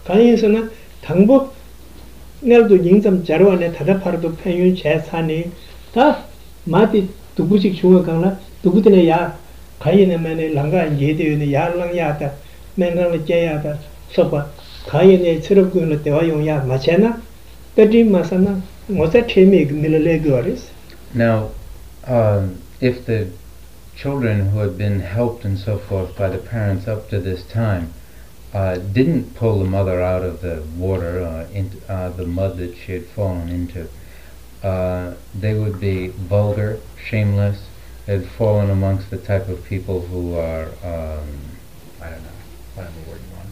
강에서는 당복 날도 인점 자료안에 다다파르도 편윤 제산이 다 마디 누구식 중앙 강라 누구들의 야 가인에만에 랑가 예대윤의 야랑야다 맹강의 제야다 서봐 가인의 철업군을 때와 용야 마찬나 때리 마사나 뭐자 테미 밀레거리스. Now, if the children who had been helped and so forth by the parents up to this time didn't pull the mother out of the water, into the mud that she had fallen into, they would be vulgar, shameless, had fallen amongst the type of people who are, I don't know, whatever word you want